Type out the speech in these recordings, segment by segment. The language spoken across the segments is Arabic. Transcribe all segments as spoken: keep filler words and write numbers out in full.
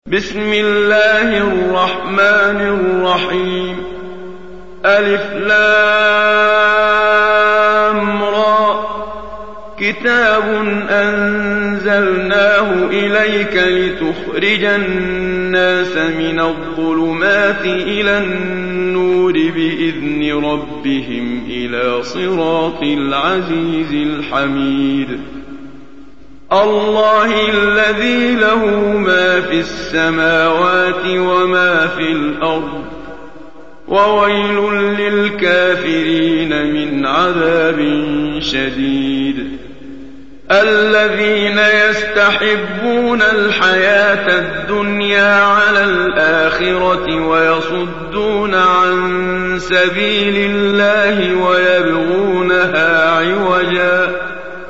بسم الله الرحمن الرحيم. ألف لام را. كتاب أنزلناه إليك لتخرج الناس من الظلمات إلى النور بإذن ربهم إلى صراط العزيز الحميد. الله الذي له ما في السماوات وما في الأرض، وويل للكافرين من عذاب شديد. الذين يستحبون الحياة الدنيا على الآخرة ويصدون عن سبيل الله ويبغونها عوجا،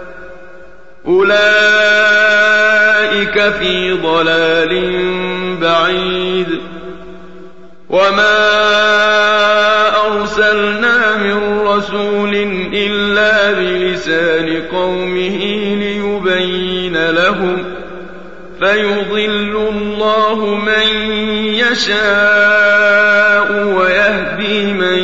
أولئك في ضلال بعيد. وما أرسلنا من رسول إلا بلسان قومه ليبين لهم، فيضل الله من يشاء ويهدي من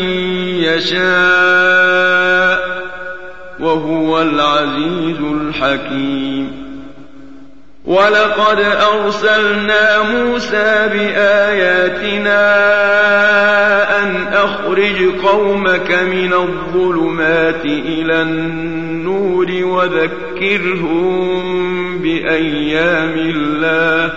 يشاء، وهو العزيز الحكيم. ولقد أرسلنا موسى بآياتنا أن أخرج قومك من الظلمات إلى النور وذكرهم بأيام الله،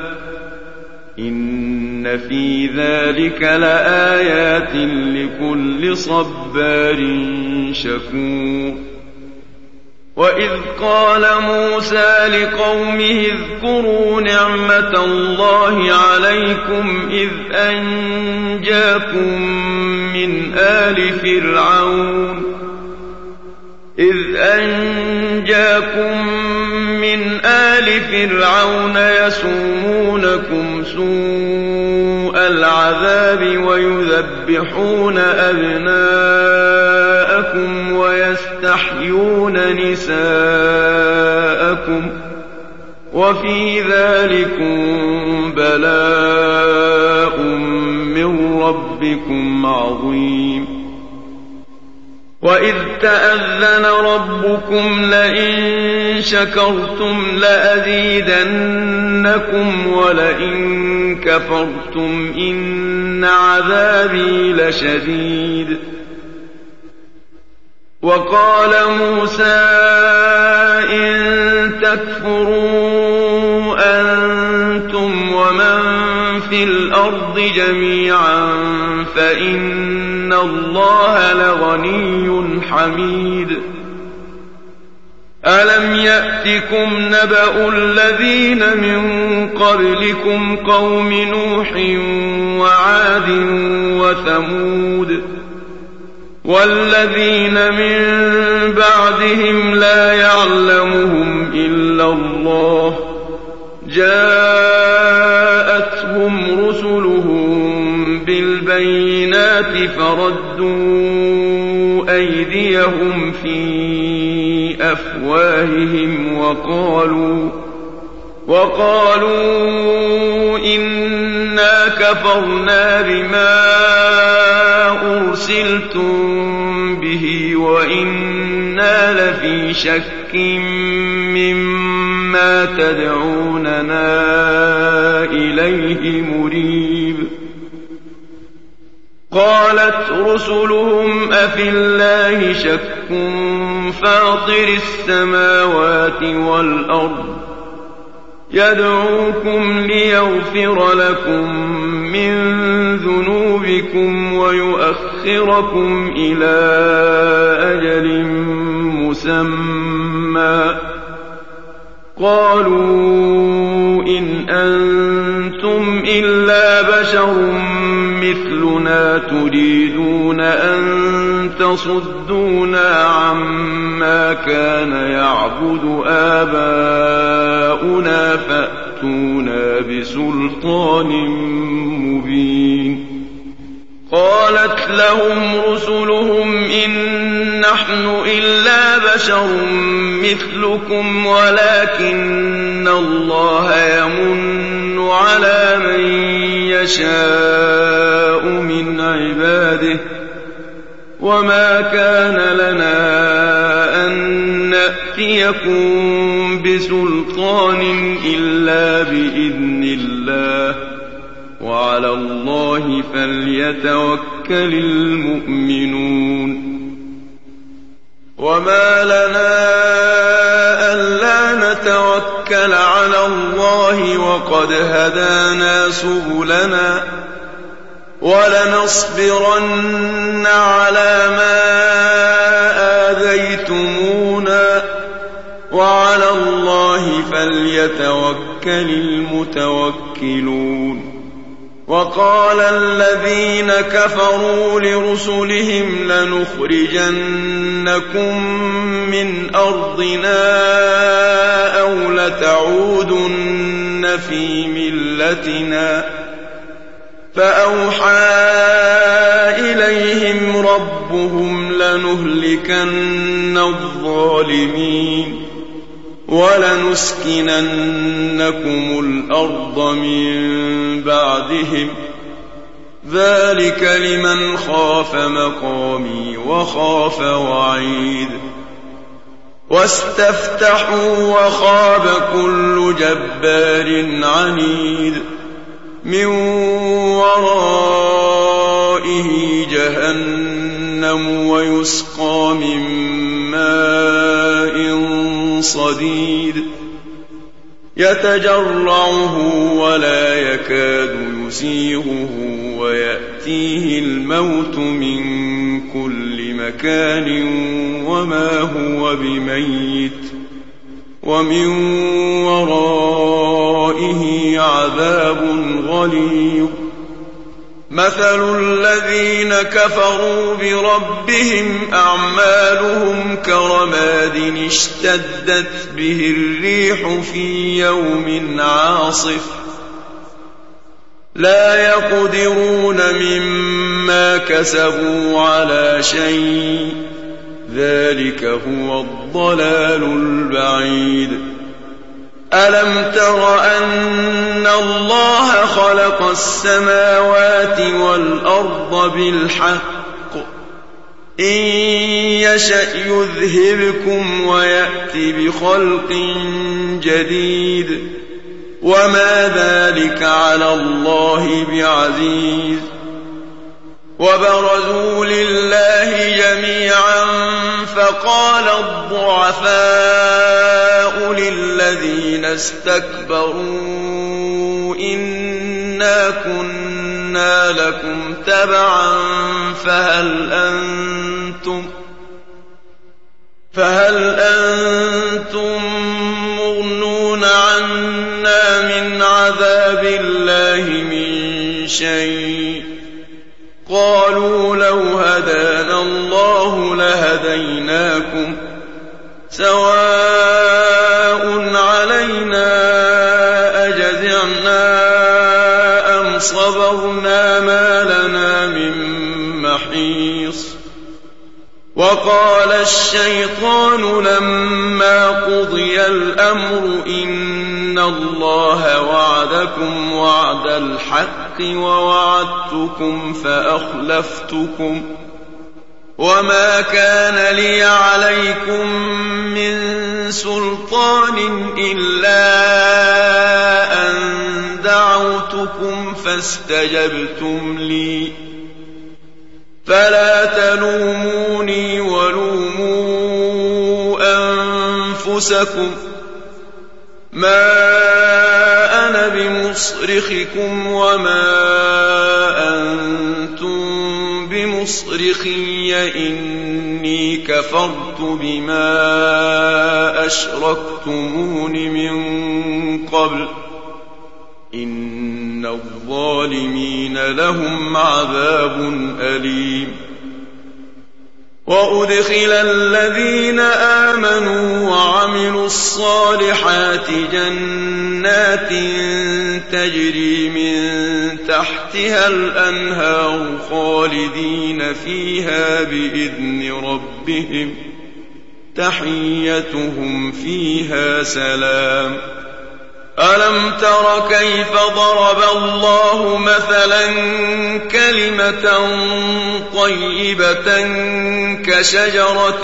إن في ذلك لآيات لكل صبار شكور. وإذ قال موسى لقومه اذكروا نعمة الله عليكم إذ أنجاكم من آل فرعون إذ أنجاكم من آل فرعون يسومونكم سوء العذاب ويذبحون أبناءكم ويستحيون نساءكم، وفي ذلكم بلاء من ربكم عظيم. وإذ تأذن ربكم لئن شكرتم لأزيدنكم ولئن كفرتم إن عذابي لشديد. وقال موسى إن تكفروا أنتم ومن في الأرض جميعا فإن الله لغني حميد. ألم يأتكم نبأ الذين من قبلكم قوم نوح وعاد وثمود والذين من بعدهم لا يعلمهم إلا الله، جاءتهم رسلهم بالبينات فردوا أيديهم في أفواههم وقالوا وقالوا إنا كفرنا بما أرسلتم به وإنا لفي شك مما تدعوننا إليه مريب. قالت رسلهم أفي الله شك فاطر السماوات والأرض يدعوكم ليغفر لكم من ذنوبكم ويؤخركم إلى أجل مسمى. قالوا إن أنتم إلا بشر مثلنا تريدون أن تصدونا عما كان يعبد آباؤنا فأتونا بسلطان مبين. قالت لهم رسلهم إن نحن إلا بشر مثلكم ولكن الله يمن على من يشاء من عباده وما كان لنا أن نأتيكم بسلطان إلا بإذن الله وعلى الله فليتوكل المؤمنون وما لنا ألا نتوكل على الله وقد هدانا سبلنا ولنصبرن على ما آذيتمونا وعلى الله فليتوكل المتوكلون وقال الذين كفروا لرسلهم لنخرجنكم من أرضنا أو لتعودن في ملتنا فأوحى إليهم ربهم لنهلكن الظالمين ولنسكننكم الأرض من بعدهم ذلك لمن خاف مقامي وخاف وعيد واستفتحوا وخاب كل جبار عنيد من ورائه جهنم ويسقى من ماء صديد يتجرعه ولا يكاد يسيغه ويأتيه الموت من كل مكان وما هو بميت ومن ورائه عذاب غليظ مثل الذين كفروا بربهم أعمالهم كرماد اشتدت به الريح في يوم عاصف لا يقدرون مما كسبوا على شيء ذلك هو الضلال البعيد ألم تر أن الله خلق السماوات والأرض بالحق إن يشأ يذهبكم ويأتي بخلق جديد وما ذلك على الله بعزيز وبرزوا لله جميعا فقال الضعفاء للذين استكبروا إنا كنا لكم تبعا فهل أنتم فهل أنتم مغنون عنا من عذاب الله من شيء قالوا لو هدانا الله لهديناكم سواء علينا أجزعنا أم صبرنا ما لنا من محيص وقال الشيطان لما قضي الأمر إن الله وعدكم وعد الحق ووعدتكم فأخلفتكم وما كان لي عليكم من سلطان إلا أن دعوتكم فاستجبتم لي فلا تلوموني ولوموا أنفسكم ما أنا بمصرخكم وما أنتم بمصرخي إني كفرت بما أشركتمون من قبل إن الظالمين لهم عذاب أليم وأدخل الذين آمنوا وعملوا الصالحات جنات تجري من تحتها الأنهار خالدين فيها بإذن ربهم تحيتهم فيها سلام. ألم تر كيف ضرب الله مثلا كلمة طيبة كشجرة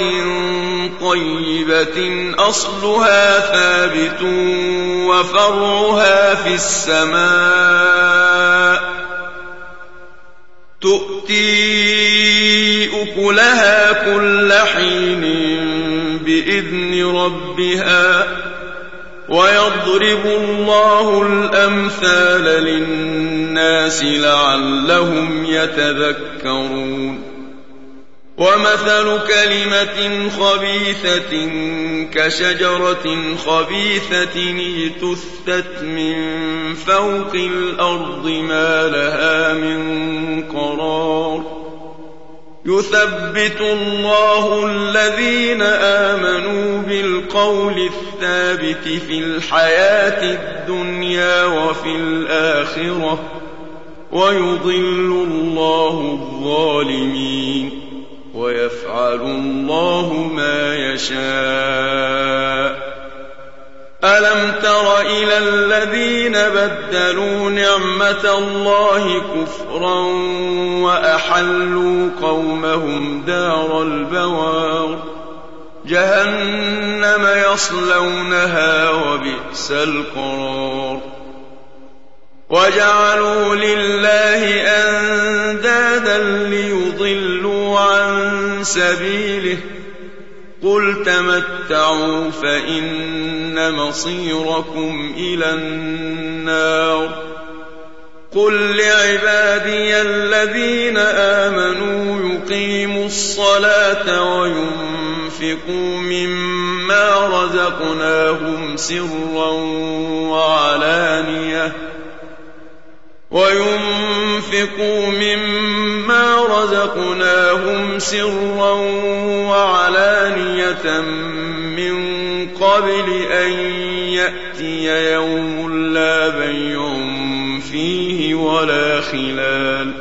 طيبة أصلها ثابت وفرعها في السماء تؤتي أكلها كل حين بإذن ربها ويضرب الله الأمثال للناس لعلهم يتذكرون. ومثل كلمة خبيثة كشجرة خبيثة اجتثت من فوق الأرض ما لها من قرار. يثبت الله الذين آمنوا بالقول الثابت في الحياة الدنيا وفي الآخرة ويضل الله الظالمين ويفعل الله ما يشاء. ألم تر إلى الذين بدلوا نعمة الله كفرا وأحلوا قومهم دار البوار جهنم يصلونها وبئس القرار. وجعلوا لله أندادا ليضلوا عن سبيله قل تمتعوا فإن مصيركم إلى النار. قل لعبادي الذين آمنوا يقيموا الصلاة وينفقوا مما رزقناهم سرا وعلانية وينفقوا مما رزقناهم سرا وعلانية من قبل أن يأتي يوم لا بيع فيه ولا خلال.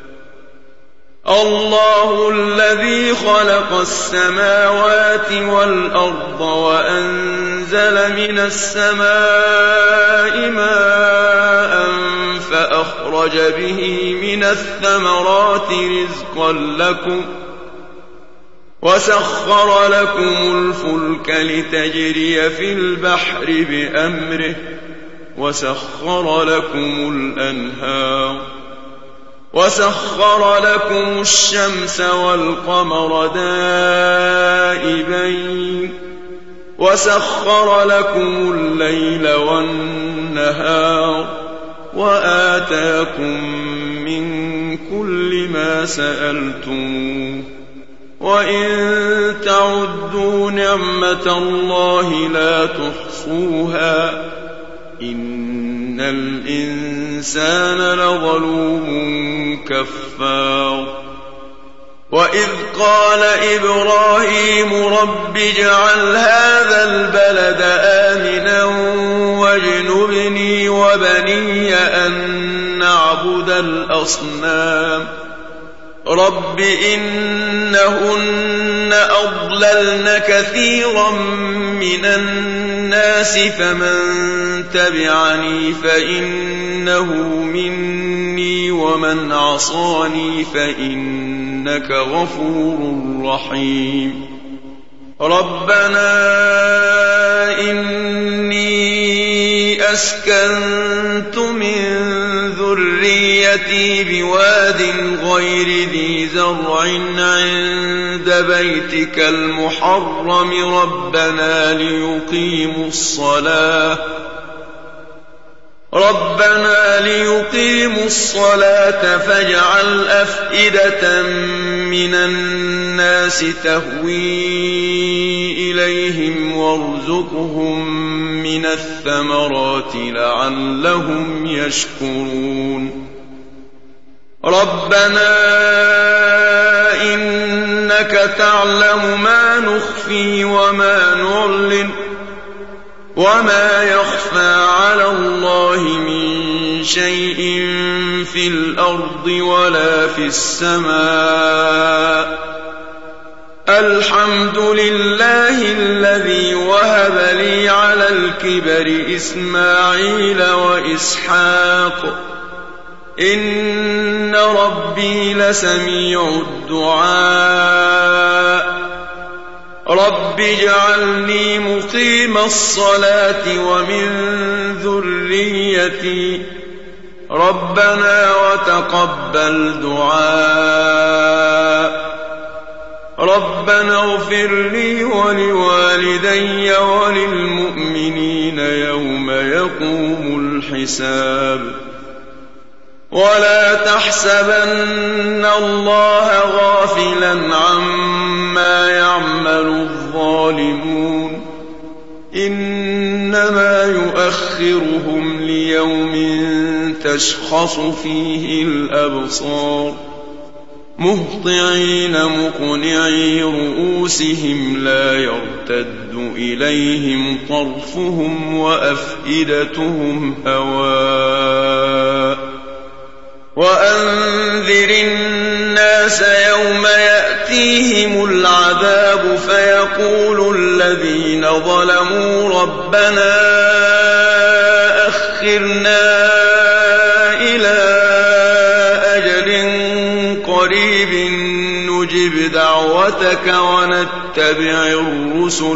الله الذي خلق السماوات والأرض وأنزل من السماء ماء فأخرج به من الثمرات رزقا لكم وسخر لكم الفلك لتجري في البحر بأمره وسخر لكم الأنهار وسخر لكم الشمس والقمر دائبين وسخر لكم الليل والنهار وآتاكم من كل ما سألتموه وإن تعدوا نعمة الله لا تحصوها إن الإنسان لظلوم كفار. وإذ قال إبراهيم رب اجعل هذا البلد آمنا واجنبني وبني أن نعبد الأصنام رب إنهن أضللن كثيرا من الناس فمن تبعني فإنه مني ومن عصاني فإنك غفور رحيم. ربنا إني أسكنت من ذريتي بواد غير ذي زرع عند بيتك المحرم ربنا ليقيموا الصلاة ربنا ليقيموا الصلاة فاجعل أفئدة من الناس تهوي إليهم وارزقهم من الثمرات لعلهم يشكرون. ربنا إنك تعلم ما نخفي وما نعلن وما يخفى على الله من شيء في الأرض ولا في السماء الحمد لله الذي وهب لي على الكبر إسماعيل وإسحاق إن ربي لسميع الدعاء رب اجعلني مقيم الصلاة ومن ذريتي ربنا وتقبل دعاء ربنا اغفر لي ولوالدي وللمؤمنين يوم يقوم الحساب ولا تحسبن الله غافلا عما يعمل الظالمون إنما يؤخرهم ليوم تشخص فيه الأبصار مهطعين مقنعي رؤوسهم لا يرتد إليهم طرفهم وأفئدتهم هواء وأنذر الناس يوم يأتيهم العذاب فيقول الذين ظلموا ربنا أخرنا إلى أجل قريب نجب دعوتك ونتبع الرسل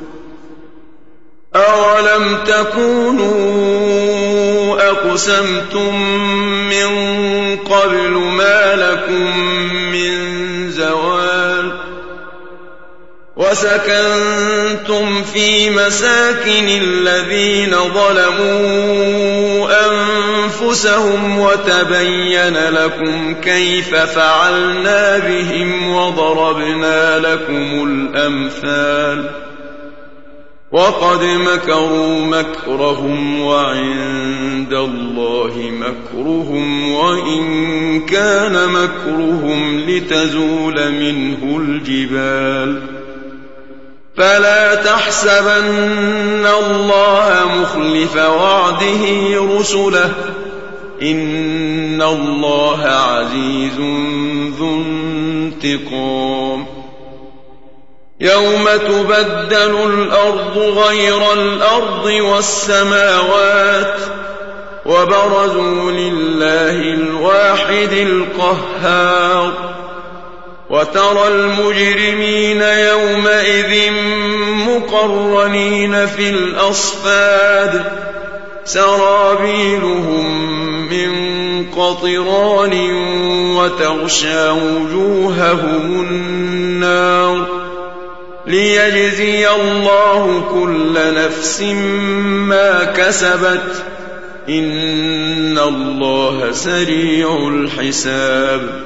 أولم تكونوا أقسمتم من قبل ما لكم من زوال وسكنتم في مساكن الذين ظلموا أنفسهم وتبين لكم كيف فعلنا بهم وضربنا لكم الأمثال وقد مكروا مكرهم وعند الله مكرهم وإن كان مكرهم لتزول منه الجبال فلا تحسبن الله مخلف وعده رسله إن الله عزيز ذو انتقام يوم تبدل الأرض غير الأرض والسماوات وبرزوا لله الواحد القهار وترى المجرمين يومئذ مقرنين في الأصفاد سرابيلهم من قطران وتغشى وجوههم النار ليجزي الله كل نفس ما كسبت إن الله سريع الحساب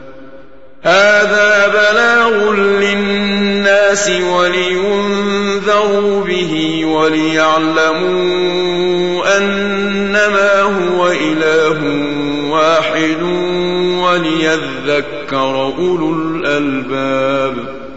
هذا بلاغ للناس ولينذروا به وليعلموا أنما هو إله واحد وليذكر أولو الألباب